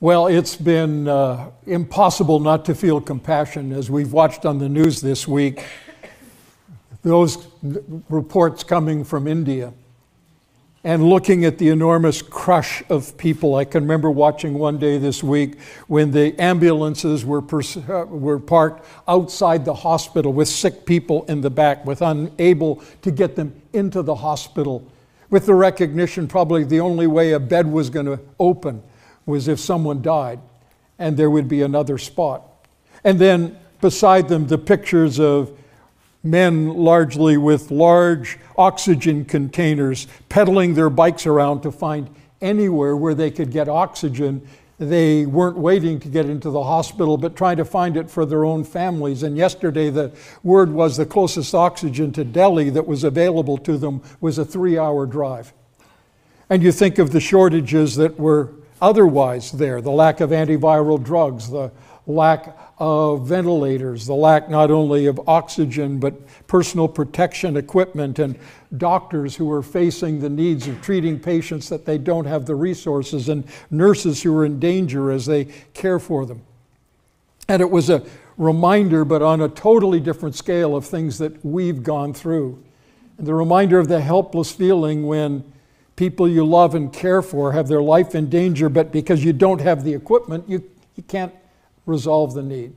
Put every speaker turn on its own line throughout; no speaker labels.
Well, it's been impossible not to feel compassion as we've watched on the news this week. Those reports coming from India and looking at the enormous crush of people. I can remember watching one day this week when the ambulances were parked outside the hospital with sick people in the back, with unable to get them into the hospital, with the recognition probably the only way a bed was going to open was if someone died and there would be another spot. And then beside them, the pictures of men largely with large oxygen containers pedaling their bikes around to find anywhere where they could get oxygen. They weren't waiting to get into the hospital, but trying to find it for their own families. And yesterday the word was the closest oxygen to Delhi that was available to them was a 3-hour drive. And you think of the shortages that were otherwise there, the lack of antiviral drugs, the lack of ventilators, the lack not only of oxygen, but personal protection equipment and doctors who are facing the needs of treating patients that they don't have the resources, and nurses who are in danger as they care for them. And it was a reminder, but on a totally different scale, of things that we've gone through. And the reminder of the helpless feeling when people you love and care for have their life in danger, but because you don't have the equipment, you can't resolve the need.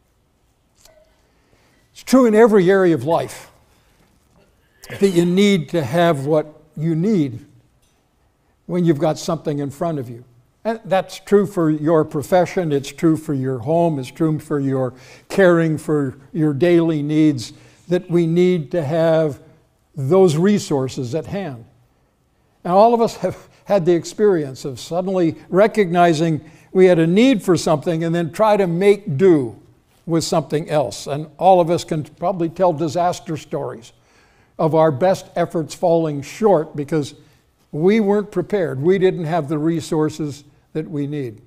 It's true in every area of life that you need to have what you need when you've got something in front of you. And that's true for your profession, it's true for your home, it's true for your caring for your daily needs, that we need to have those resources at hand. Now, all of us have had the experience of suddenly recognizing we had a need for something and then try to make do with something else. And all of us can probably tell disaster stories of our best efforts falling short because we weren't prepared. We didn't have the resources that we need.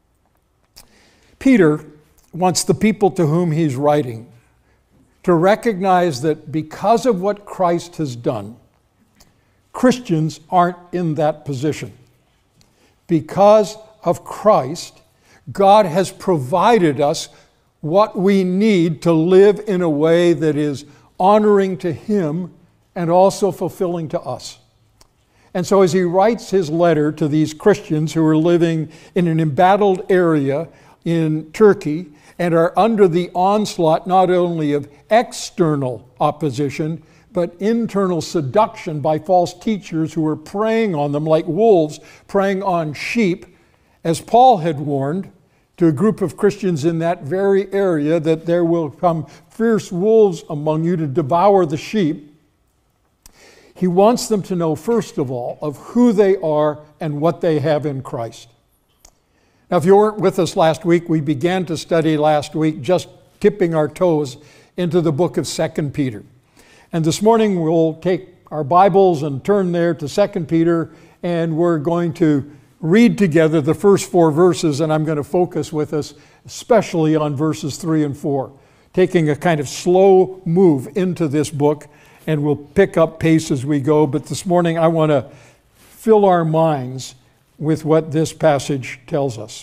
Peter wants the people to whom he's writing to recognize that because of what Christ has done, Christians aren't in that position. Because of Christ, God has provided us what we need to live in a way that is honoring to Him and also fulfilling to us. And so as he writes his letter to these Christians who are living in an embattled area in Turkey and are under the onslaught not only of external opposition, but internal seduction by false teachers who are preying on them like wolves, preying on sheep, as Paul had warned to a group of Christians in that very area that there will come fierce wolves among you to devour the sheep. He wants them to know, first of all, of who they are and what they have in Christ. Now, if you weren't with us last week, we began to study last week, just tipping our toes into the book of 2 Peter. And this morning we'll take our Bibles and turn there to 2 Peter, and we're going to read together the first 4 verses, and I'm going to focus with us especially on verses 3 and 4, taking a kind of slow move into this book, and we'll pick up pace as we go. But this morning I want to fill our minds with what this passage tells us.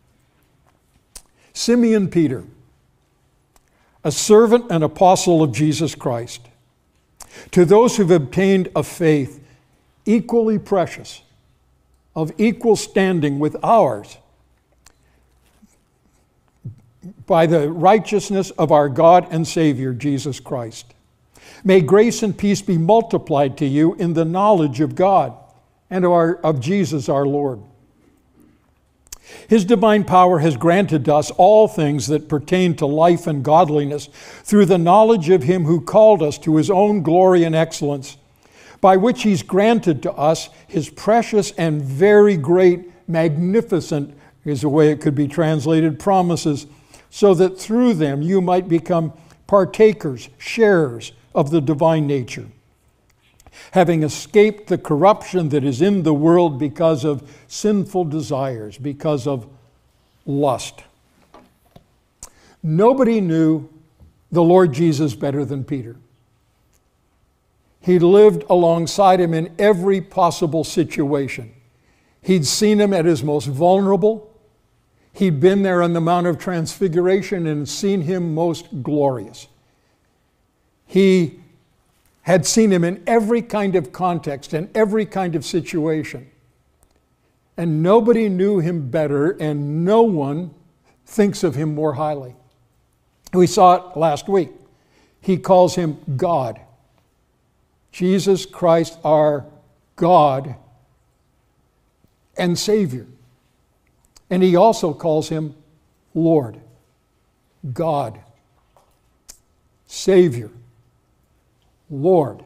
Simeon Peter, a servant and apostle of Jesus Christ, to those who've obtained a faith equally precious, of equal standing with ours, by the righteousness of our God and Savior, Jesus Christ. May grace and peace be multiplied to you in the knowledge of God and of Jesus our Lord. His divine power has granted to us all things that pertain to life and godliness through the knowledge of Him who called us to His own glory and excellence, by which He's granted to us His precious and very great, magnificent, is the way it could be translated, promises, so that through them you might become partakers, sharers of the divine nature, having escaped the corruption that is in the world because of sinful desires, because of lust. Nobody knew the Lord Jesus better than Peter. He lived alongside Him in every possible situation. He'd seen Him at His most vulnerable. He'd been there on the Mount of Transfiguration and seen him most glorious. He had seen him in every kind of context and every kind of situation. And nobody knew him better, and no one thinks of him more highly. We saw it last week. He calls him God. Jesus Christ, our God and Savior. And he also calls him Lord, God, Savior, Lord.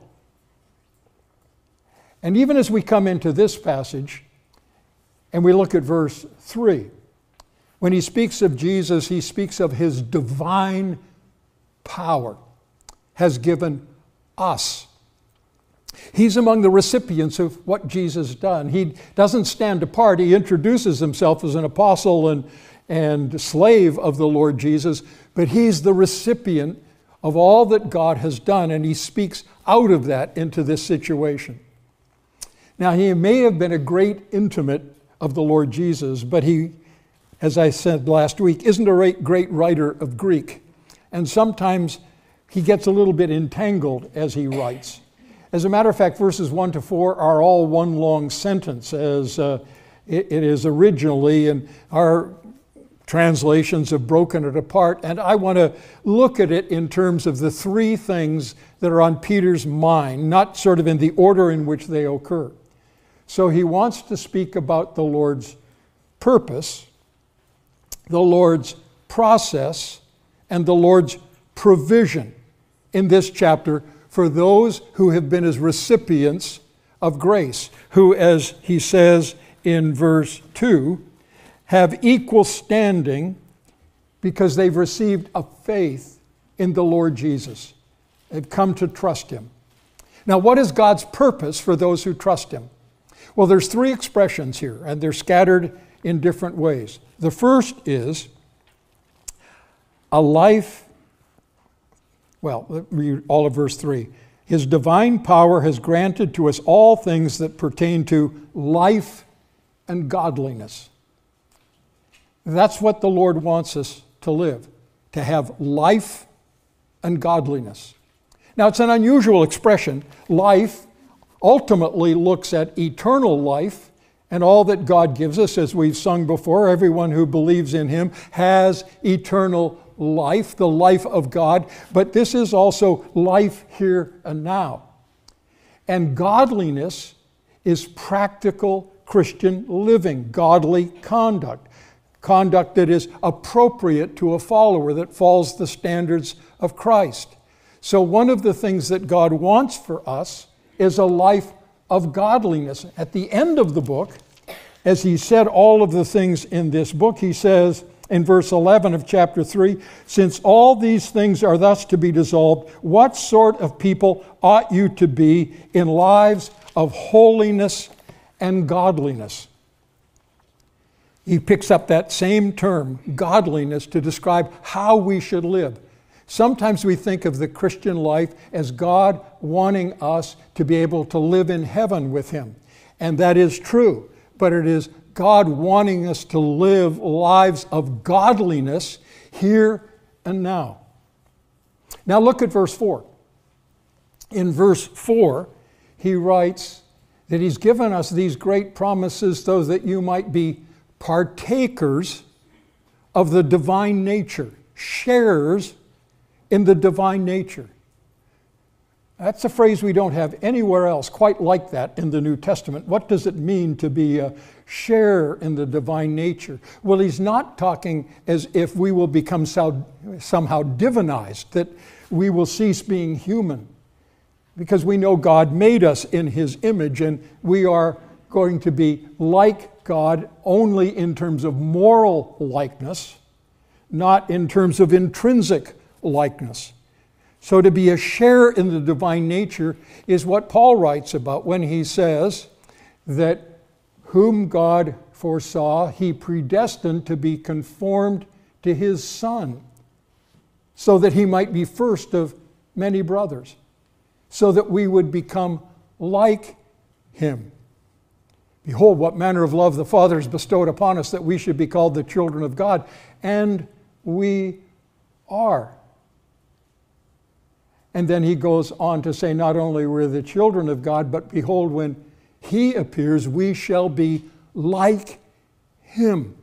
And even as we come into this passage and we look at verse 3, when he speaks of Jesus, he speaks of his divine power has given us. He's among the recipients of what Jesus has done. He doesn't stand apart. He introduces himself as an apostle and slave of the Lord Jesus, but he's the recipient of all that God has done, and he speaks out of that into this situation. Now, he may have been a great intimate of the Lord Jesus, but he, as I said last week, isn't a great writer of Greek. And sometimes he gets a little bit entangled as he writes. As a matter of fact, verses 1 to 4 are all one long sentence, as it is originally, and our translations have broken it apart. And I want to look at it in terms of the three things that are on Peter's mind, not sort of in the order in which they occur. So he wants to speak about the Lord's purpose, the Lord's process, and the Lord's provision in this chapter for those who have been as recipients of grace, who, as he says in verse 2, have equal standing because they've received a faith in the Lord Jesus. They've come to trust him. Now, what is God's purpose for those who trust him? Well, there's three expressions here, and they're scattered in different ways. The first is a life. Well, let me read all of verse 3. His divine power has granted to us all things that pertain to life and godliness. That's what the Lord wants us to live, to have life and godliness. Now, it's an unusual expression. Life ultimately looks at eternal life and all that God gives us. As we've sung before, everyone who believes in him has eternal life, the life of God, but this is also life here and now. And godliness is practical Christian living, godly conduct, conduct that is appropriate to a follower that follows the standards of Christ. So one of the things that God wants for us is a life of godliness. At the end of the book, as he said all of the things in this book, he says, in verse 11 of chapter 3, since all these things are thus to be dissolved, what sort of people ought you to be in lives of holiness and godliness? He picks up that same term, godliness, to describe how we should live. Sometimes we think of the Christian life as God wanting us to be able to live in heaven with him. And that is true, but it is God wanting us to live lives of godliness here and now. Now look at verse 4. In verse 4, he writes that he's given us these great promises so that you might be partakers of the divine nature, sharers in the divine nature. That's a phrase we don't have anywhere else quite like that in the New Testament. What does it mean to be a sharer in the divine nature? Well, he's not talking as if we will become somehow divinized, that we will cease being human, because we know God made us in his image, and we are going to be like God only in terms of moral likeness, not in terms of intrinsic likeness. So to be a sharer in the divine nature is what Paul writes about when he says that whom God foresaw, he predestined to be conformed to his Son, so that he might be first of many brothers, so that we would become like him. Behold, what manner of love the Father has bestowed upon us, that we should be called the children of God. And we are. And then he goes on to say, not only we're the children of God, but behold, when he appears, we shall be like him.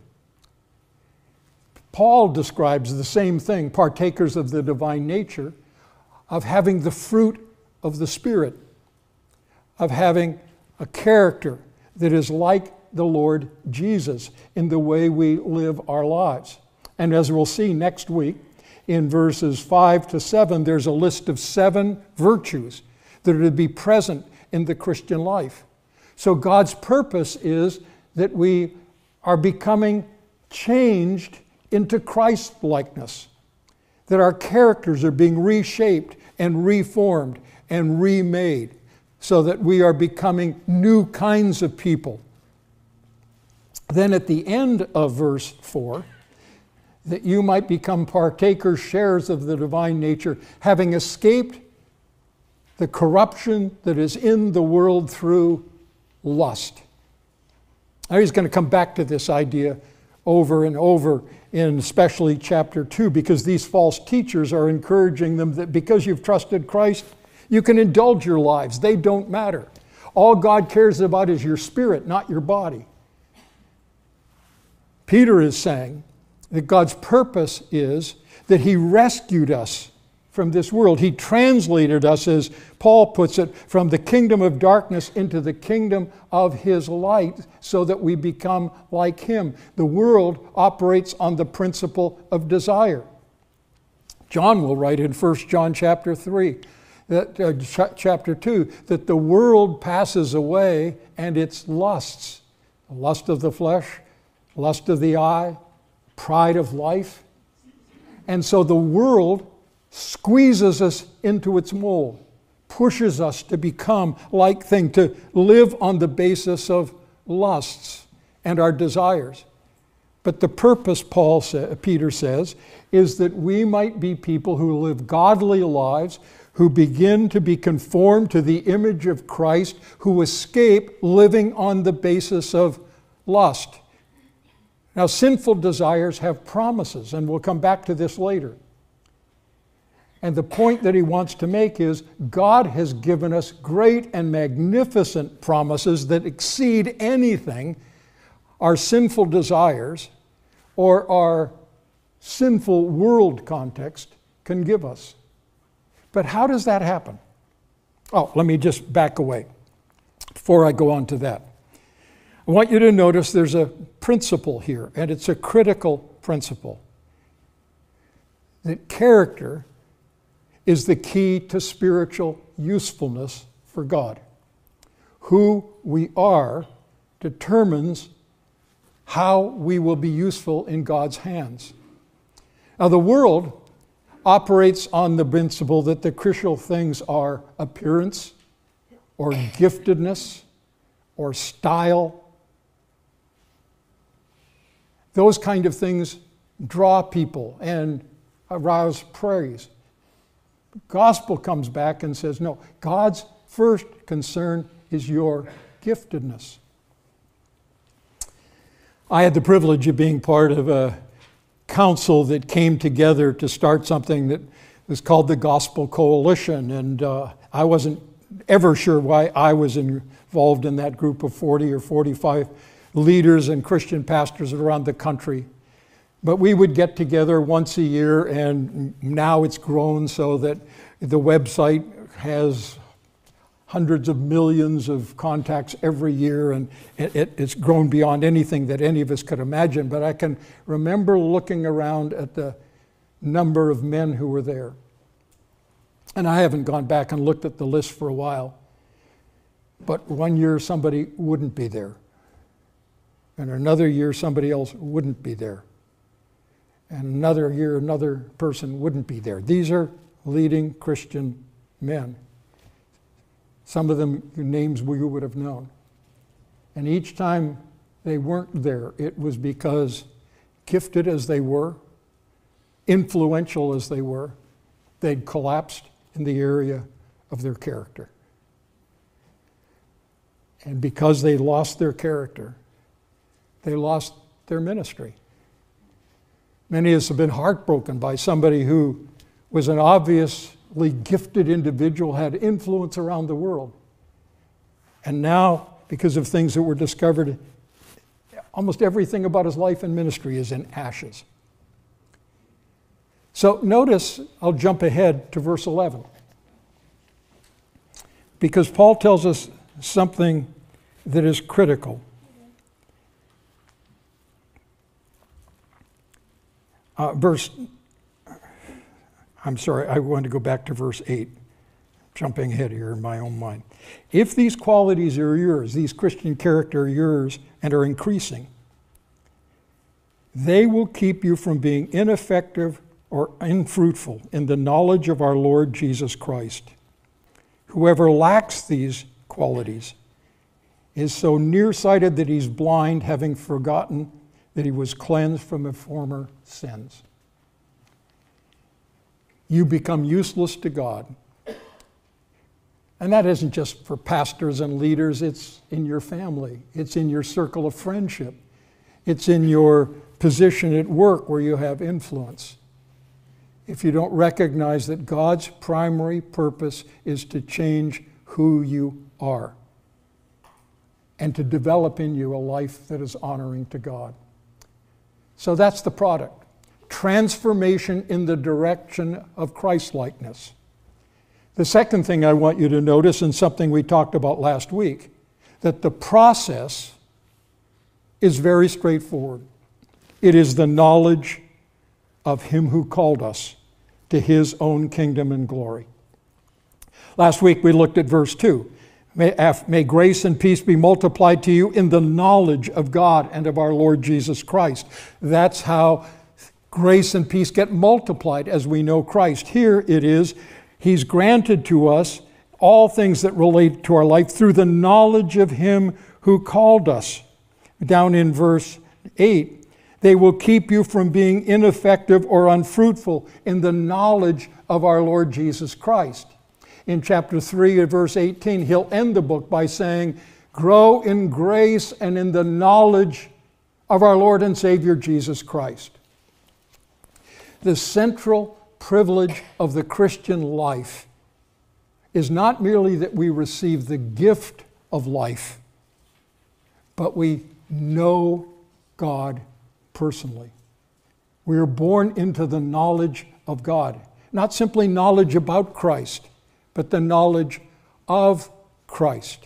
Paul describes the same thing, partakers of the divine nature, of having the fruit of the Spirit, of having a character that is like the Lord Jesus in the way we live our lives. And as we'll see next week, in verses 5 to 7, there's a list of 7 virtues that are to be present in the Christian life. So God's purpose is that we are becoming changed into Christ-likeness, that our characters are being reshaped and reformed and remade so that we are becoming new kinds of people. Then at the end of verse 4, that you might become partakers, sharers of the divine nature, having escaped the corruption that is in the world through lust. Now he's going to come back to this idea over and over in especially chapter 2, because these false teachers are encouraging them that because you've trusted Christ, you can indulge your lives. They don't matter. All God cares about is your spirit, not your body. Peter is saying that God's purpose is that he rescued us from this world. He translated us, as Paul puts it, from the kingdom of darkness into the kingdom of his light so that we become like him. The world operates on the principle of desire. John will write in 1 John chapter 3, chapter 2, that the world passes away and its lusts, the lust of the flesh, lust of the eye, pride of life. And so the world squeezes us into its mold, pushes us to become like things, to live on the basis of lusts and our desires. But the purpose, Peter says, is that we might be people who live godly lives, who begin to be conformed to the image of Christ, who escape living on the basis of lust. Now, sinful desires have promises, and we'll come back to this later. And the point that he wants to make is God has given us great and magnificent promises that exceed anything our sinful desires or our sinful world context can give us. But how does that happen? Oh, let me just back away before I go on to that. I want you to notice there's a principle here, and it's a critical principle. That character is the key to spiritual usefulness for God. Who we are determines how we will be useful in God's hands. Now, the world operates on the principle that the crucial things are appearance, or giftedness, or style. Those kind of things draw people and arouse praise. The gospel comes back and says, no, God's first concern is your giftedness. I had the privilege of being part of a council that came together to start something that was called the Gospel Coalition, and I wasn't ever sure why I was involved in that group of 40 or 45 leaders and Christian pastors around the country. But we would get together once a year, and now it's grown so that the website has hundreds of millions of contacts every year, and it's grown beyond anything that any of us could imagine. But I can remember looking around at the number of men who were there. And I haven't gone back and looked at the list for a while. But one year somebody wouldn't be there. And another year somebody else wouldn't be there. And another year another person wouldn't be there. These are leading Christian men. Some of them names we would have known. And each time they weren't there, it was because, gifted as they were, influential as they were, they'd collapsed in the area of their character. And because they lost their character, they lost their ministry. Many of us have been heartbroken by somebody who was an obviously gifted individual, had influence around the world. And now, because of things that were discovered, almost everything about his life and ministry is in ashes. So notice, I'll jump ahead to verse 11. Because Paul tells us something that is critical. I want to go back to verse 8. Jumping ahead here in my own mind. If these qualities are yours, these Christian character are yours and are increasing, they will keep you from being ineffective or unfruitful in the knowledge of our Lord Jesus Christ. Whoever lacks these qualities is so nearsighted that he's blind, having forgotten that he was cleansed from his former sins. You become useless to God. And that isn't just for pastors and leaders, it's in your family. It's in your circle of friendship. It's in your position at work where you have influence. If you don't recognize that God's primary purpose is to change who you are and to develop in you a life that is honoring to God. So that's the product. Transformation in the direction of Christ-likeness. The second thing I want you to notice, and something we talked about last week, that the process is very straightforward. It is the knowledge of Him who called us to His own kingdom and glory. Last week we looked at verse 2. May grace and peace be multiplied to you in the knowledge of God and of our Lord Jesus Christ. That's how grace and peace get multiplied as we know Christ. Here it is, He's granted to us all things that relate to our life through the knowledge of Him who called us. Down in verse 8, they will keep you from being ineffective or unfruitful in the knowledge of our Lord Jesus Christ. In chapter 3, verse 18, he'll end the book by saying, grow in grace and in the knowledge of our Lord and Savior Jesus Christ. The central privilege of the Christian life is not merely that we receive the gift of life, but we know God personally. We are born into the knowledge of God. Not simply knowledge about Christ, but the knowledge of Christ.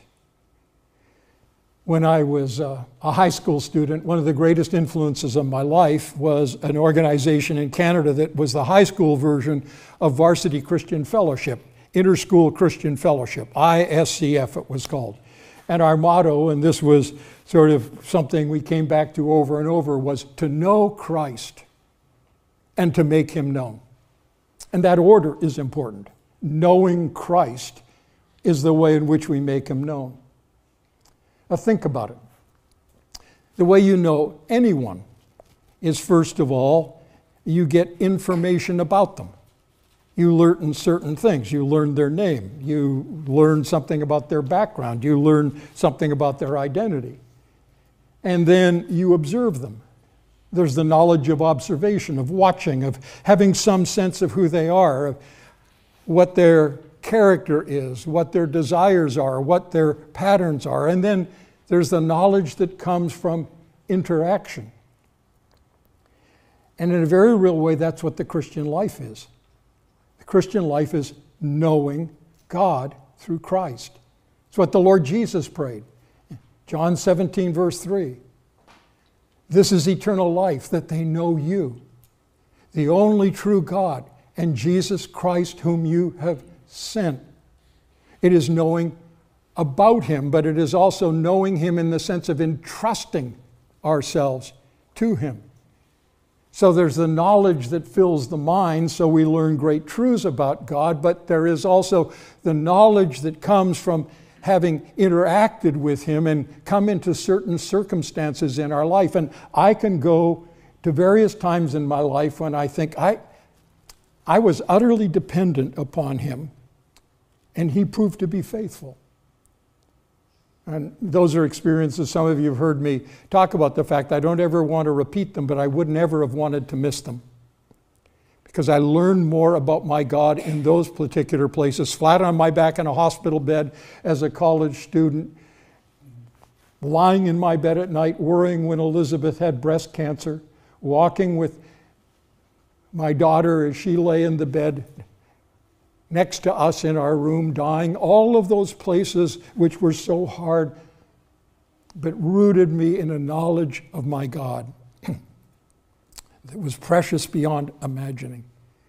When I was a high school student, one of the greatest influences of my life was an organization in Canada that was the high school version of Varsity Christian Fellowship, Interschool Christian Fellowship, ISCF it was called. And our motto, and this was sort of something we came back to over and over, was to know Christ and to make Him known. And that order is important. Knowing Christ is the way in which we make Him known. Now think about it. The way you know anyone is, first of all, you get information about them. You learn certain things. You learn their name. You learn something about their background. You learn something about their identity. And then you observe them. There's the knowledge of observation, of watching, of having some sense of who they are, of what their character is, what their desires are, what their patterns are. And then there's the knowledge that comes from interaction. And in a very real way, that's what the Christian life is. The Christian life is knowing God through Christ. It's what the Lord Jesus prayed. John 17, verse 3. This is eternal life, that they know you, the only true God, and Jesus Christ whom you have sent. It is knowing about Him, but it is also knowing Him in the sense of entrusting ourselves to Him. So there's the knowledge that fills the mind, so we learn great truths about God, but there is also the knowledge that comes from having interacted with Him and come into certain circumstances in our life. And I can go to various times in my life when I think I was utterly dependent upon Him, and He proved to be faithful. And those are experiences, some of you have heard me talk about the fact I don't ever want to repeat them, but I would never have wanted to miss them. Because I learned more about my God in those particular places, flat on my back in a hospital bed as a college student, lying in my bed at night, worrying when Elizabeth had breast cancer, walking with my daughter as she lay in the bed next to us in our room, dying. All of those places which were so hard, but rooted me in a knowledge of my God that was precious beyond imagining.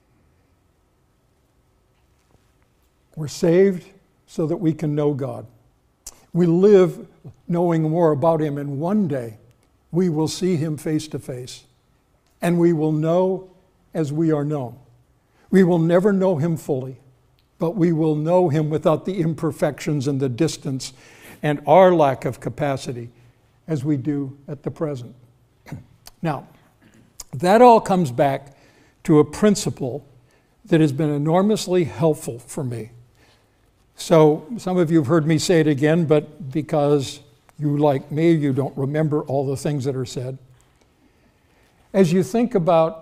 We're saved so that we can know God. We live knowing more about Him, and one day we will see Him face to face, and we will know as we are known. We will never know Him fully, but we will know Him without the imperfections and the distance and our lack of capacity as we do at the present. Now, that all comes back to a principle that has been enormously helpful for me. So some of you have heard me say it again, but because you, like me, you don't remember all the things that are said. As you think about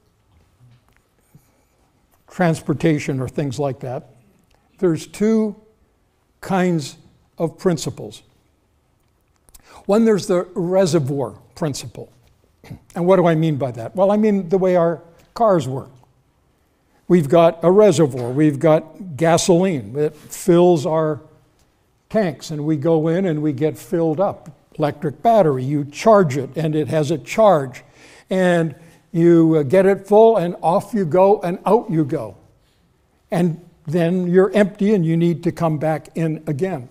transportation or things like that, there's two kinds of principles. One, there's the reservoir principle. And what do I mean by that? Well, I mean the way our cars work. We've got a reservoir, we've got gasoline that fills our tanks, and we go in and we get filled up. Electric battery, you charge it and it has a charge. And you get it full and off you go and out you go. And then you're empty and you need to come back in again.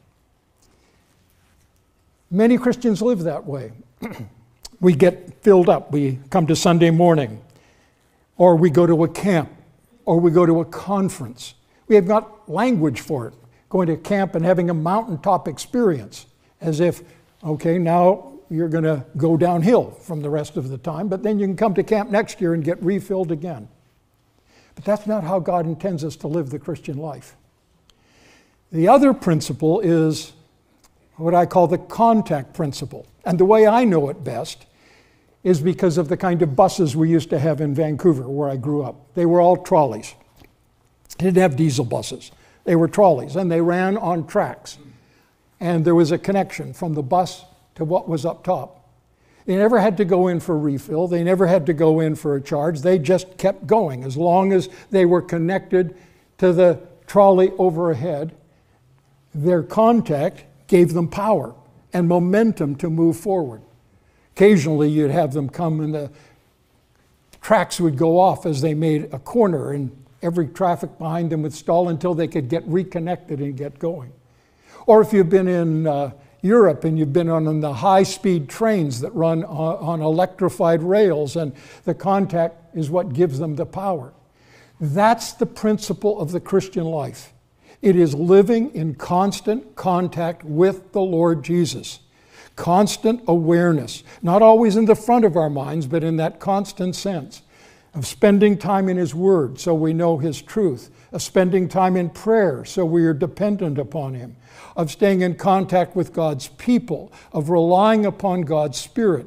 Many Christians live that way. We get filled up. We come to Sunday morning, or we go to a camp, or we go to a conference. We have got language for it. Going to camp and having a mountaintop experience, as if, okay, now you're going to go downhill from the rest of the time, but then you can come to camp next year and get refilled again. But that's not how God intends us to live the Christian life. The other principle is what I call the contact principle. And the way I know it best is because of the kind of buses we used to have in Vancouver, where I grew up. They were all trolleys. They didn't have diesel buses. They were trolleys, and they ran on tracks. And there was a connection from the bus to what was up top. They never had to go in for refill. They never had to go in for a charge. They just kept going. As long as they were connected to the trolley overhead, their contact gave them power and momentum to move forward. Occasionally you'd have them come and the tracks would go off as they made a corner, and every traffic behind them would stall until they could get reconnected and get going. Or if you've been in Europe and you've been on the high-speed trains that run on electrified rails, and the contact is what gives them the power. That's the principle of the Christian life. It is living in constant contact with the Lord Jesus. Constant awareness, not always in the front of our minds, but in that constant sense of spending time in His Word so we know His truth, of spending time in prayer so we are dependent upon Him, of staying in contact with God's people, of relying upon God's Spirit.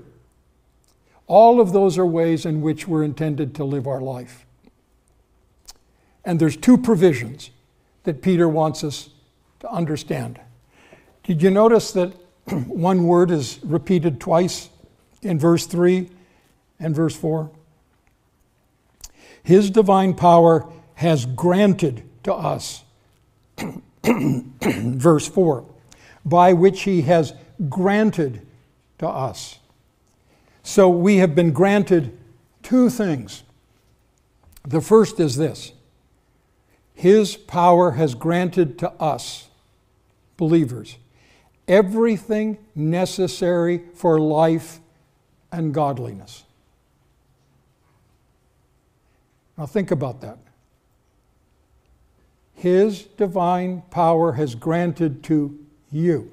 All of those are ways in which we're intended to live our life. And there's two provisions that Peter wants us to understand. Did you notice that one word is repeated twice in verse 3 and verse 4? His divine power has granted to us, verse 4, by which He has granted to us. So we have been granted two things. The first is this: His power has granted to us, believers, everything necessary for life and godliness. Now think about that. His divine power has granted to you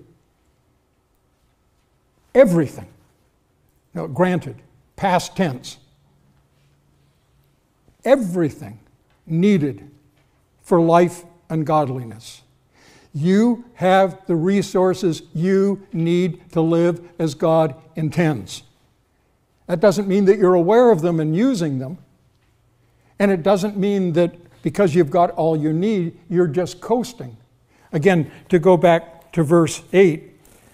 everything. No, granted, past tense. Everything needed for life and godliness. You have the resources you need to live as God intends. That doesn't mean that you're aware of them and using them. And it doesn't mean that because you've got all you need, you're just coasting. Again, to go back to verse 8,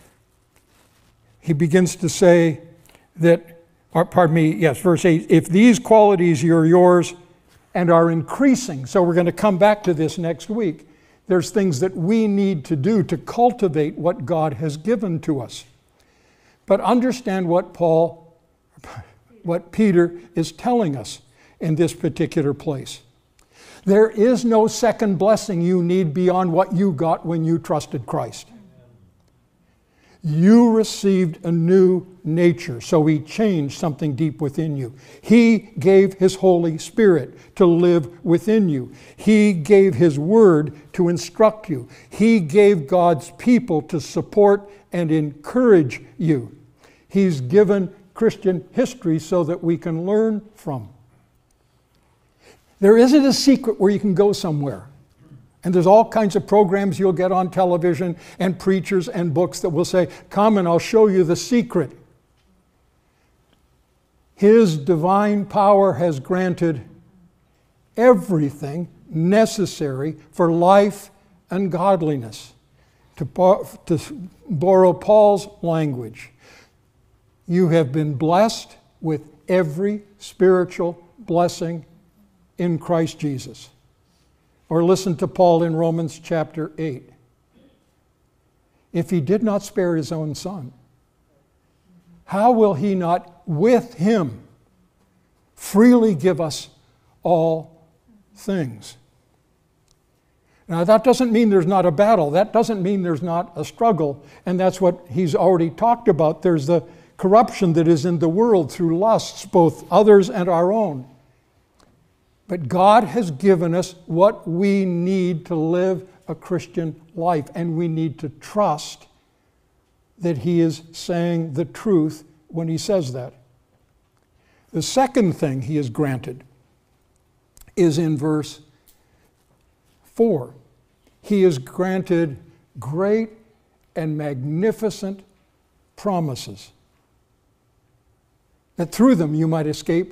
he begins to say that, verse 8, if these qualities are yours and are increasing, so we're going to come back to this next week, there's things that we need to do to cultivate what God has given to us. But understand what Peter is telling us in this particular place. There is no second blessing you need beyond what you got when you trusted Christ. You received a new nature, so He changed something deep within you. He gave His Holy Spirit to live within you. He gave His Word to instruct you. He gave God's people to support and encourage you. He's given Christian history so that we can learn from. There isn't a secret where you can go somewhere. And there's all kinds of programs you'll get on television and preachers and books that will say, come and I'll show you the secret. His divine power has granted everything necessary for life and godliness. To borrow Paul's language, you have been blessed with every spiritual blessing in Christ Jesus. Or listen to Paul in Romans chapter 8. If He did not spare His own Son, how will He not with Him freely give us all things? Now that doesn't mean there's not a battle. That doesn't mean there's not a struggle. And that's what he's already talked about. There's the corruption that is in the world through lusts, both others and our own. But God has given us what we need to live a Christian life, and we need to trust that He is saying the truth when He says that. The second thing He has granted is in verse 4. He has granted great and magnificent promises, that through them you might escape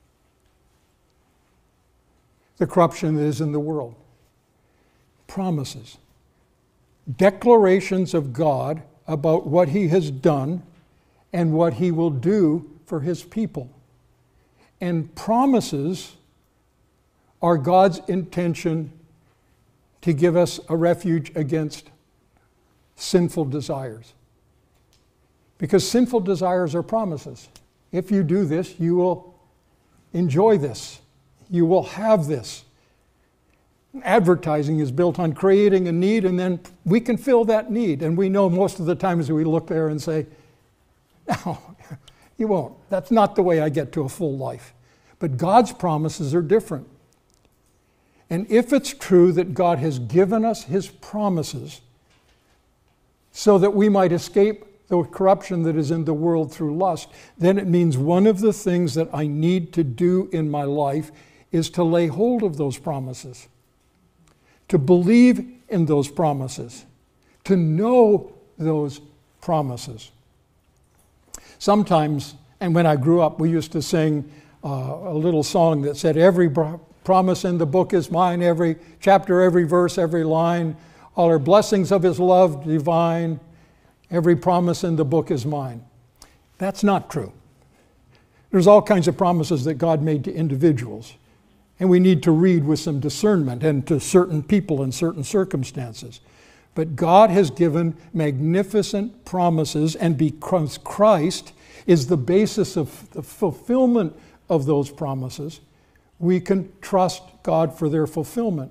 the corruption that is in the world. Promises. Declarations of God about what He has done and what He will do for His people. And promises are God's intention to give us a refuge against sinful desires. Because sinful desires are promises. If you do this, you will enjoy this. You will have this. Advertising is built on creating a need, and then we can fill that need. And we know most of the times we look there and say, no, you won't. That's not the way I get to a full life. But God's promises are different. And if it's true that God has given us His promises so that we might escape the corruption that is in the world through lust, then it means one of the things that I need to do in my life is to lay hold of those promises, to believe in those promises, to know those promises. Sometimes, and when I grew up, we used to sing a little song that said, every promise in the book is mine, every chapter, every verse, every line, all our blessings of His love divine, every promise in the book is mine. That's not true. There's all kinds of promises that God made to individuals. And we need to read with some discernment and to certain people in certain circumstances. But God has given magnificent promises, and because Christ is the basis of the fulfillment of those promises, we can trust God for their fulfillment.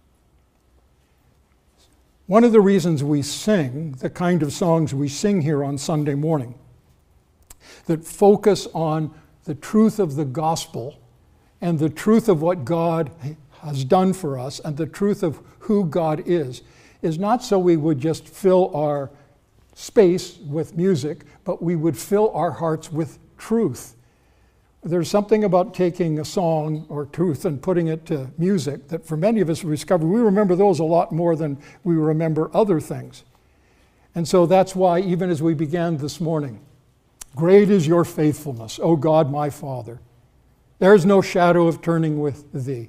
One of the reasons we sing the kind of songs we sing here on Sunday morning that focus on the truth of the gospel and the truth of what God has done for us and the truth of who God is not so we would just fill our space with music, but we would fill our hearts with truth. There's something about taking a song or truth and putting it to music that for many of us we discover we remember those a lot more than we remember other things. And so that's why even as we began this morning, great is your faithfulness, O God my Father. There is no shadow of turning with thee.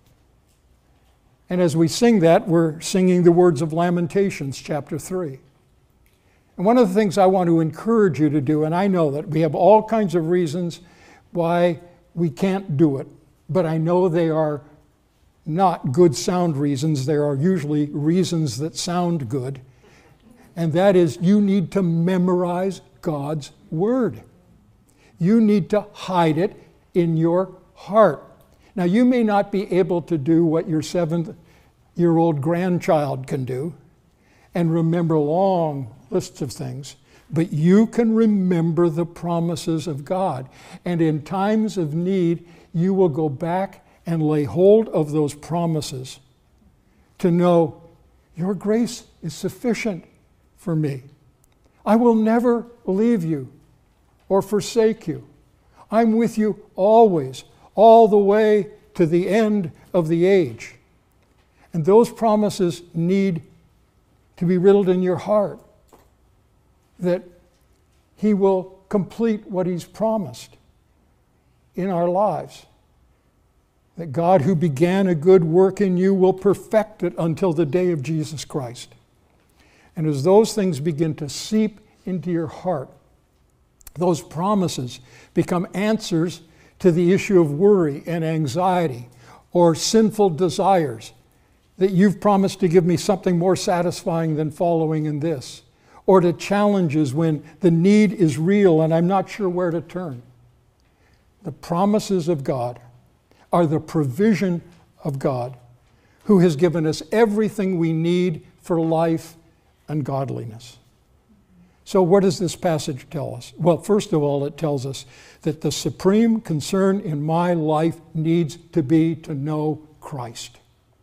And as we sing that, we're singing the words of Lamentations chapter 3. And one of the things I want to encourage you to do, and I know that we have all kinds of reasons why we can't do it, but I know they are not good sound reasons. They are usually reasons that sound good. And that is, you need to memorize God's Word. You need to hide it in your heart. Now, you may not be able to do what your 7-year-old grandchild can do and remember long lists of things, but you can remember the promises of God. And in times of need, you will go back and lay hold of those promises to know your grace is sufficient for me. I will never leave you or forsake you. I'm with you always, all the way to the end of the age. And those promises need to be riddled in your heart, that He will complete what He's promised in our lives. That God who began a good work in you will perfect it until the day of Jesus Christ. And as those things begin to seep into your heart, those promises become answers to the issue of worry and anxiety or sinful desires, that you've promised to give me something more satisfying than following in this, or to challenges when the need is real and I'm not sure where to turn. The promises of God are the provision of God, who has given us everything we need for life and godliness. So what does this passage tell us? Well, first of all, it tells us that the supreme concern in my life needs to be to know Christ.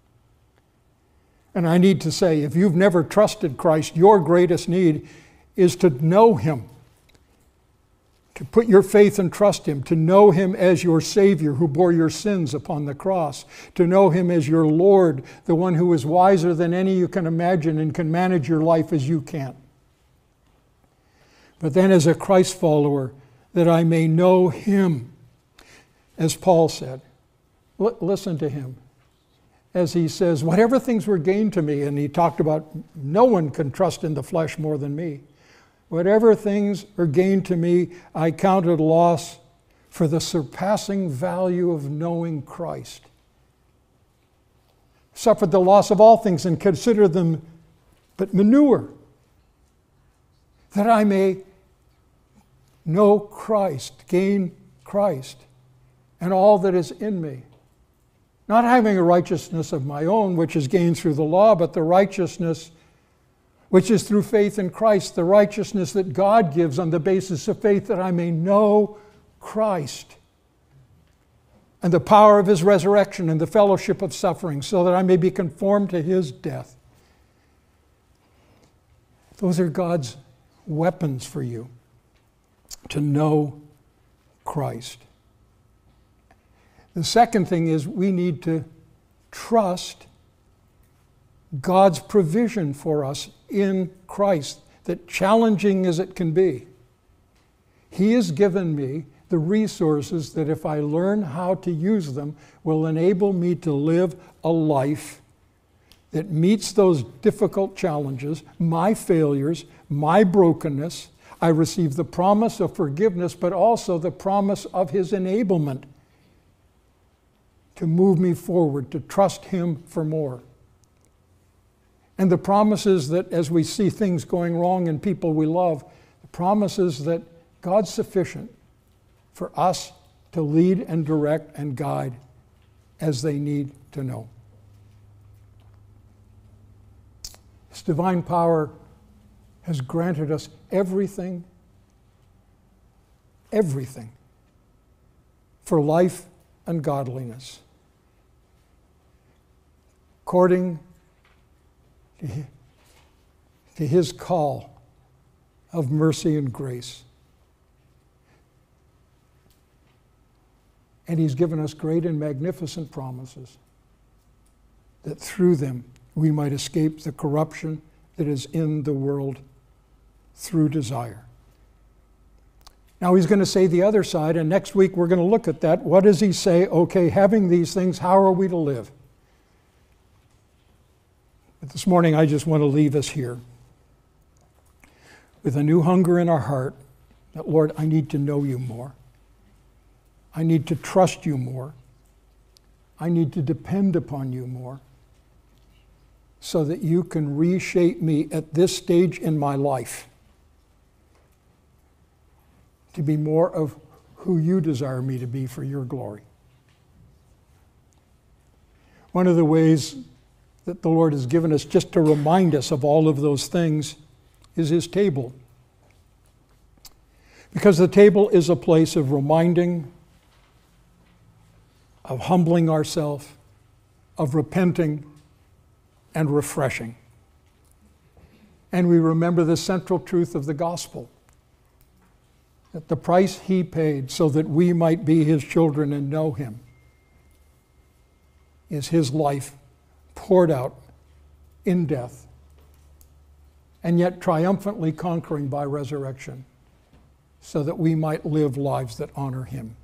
And I need to say, if you've never trusted Christ, your greatest need is to know Him, to put your faith and trust Him, to know Him as your Savior who bore your sins upon the cross, to know Him as your Lord, the one who is wiser than any you can imagine and can manage your life as you can. But then as a Christ follower, that I may know Him, as Paul said. Listen to him. As he says, whatever things were gained to me, and he talked about no one can trust in the flesh more than me. Whatever things are gained to me, I counted loss for the surpassing value of knowing Christ. Suffered the loss of all things and consider them but manure, that I may know Christ, gain Christ, and all that is in me. Not having a righteousness of my own, which is gained through the law, but the righteousness which is through faith in Christ, the righteousness that God gives on the basis of faith, that I may know Christ and the power of His resurrection and the fellowship of suffering, so that I may be conformed to His death. Those are God's weapons for you, to know Christ. The second thing is we need to trust God's provision for us in Christ, that challenging as it can be. He has given me the resources that, if I learn how to use them, will enable me to live a life that meets those difficult challenges, my failures, my brokenness. I receive the promise of forgiveness, but also the promise of His enablement to move me forward, to trust Him for more. And the promises that as we see things going wrong in people we love, the promises that God's sufficient for us to lead and direct and guide as they need to know. His divine power has granted us everything for life and godliness, according to His call of mercy and grace. And he's given us great and magnificent promises that through them we might escape the corruption that is in the world through desire. Now he's going to say the other side, and next week we're going to look at that. What does he say? Okay, having these things, how are we to live? But this morning I just want to leave us here with a new hunger in our heart that, Lord, I need to know you more. I need to trust you more. I need to depend upon you more so that you can reshape me at this stage in my life to be more of who you desire me to be for your glory. One of the ways that the Lord has given us just to remind us of all of those things is his table. Because the table is a place of reminding, of humbling ourselves, of repenting and refreshing. And we remember the central truth of the gospel, that the price he paid so that we might be his children and know him is his life poured out in death and yet triumphantly conquering by resurrection so that we might live lives that honor him.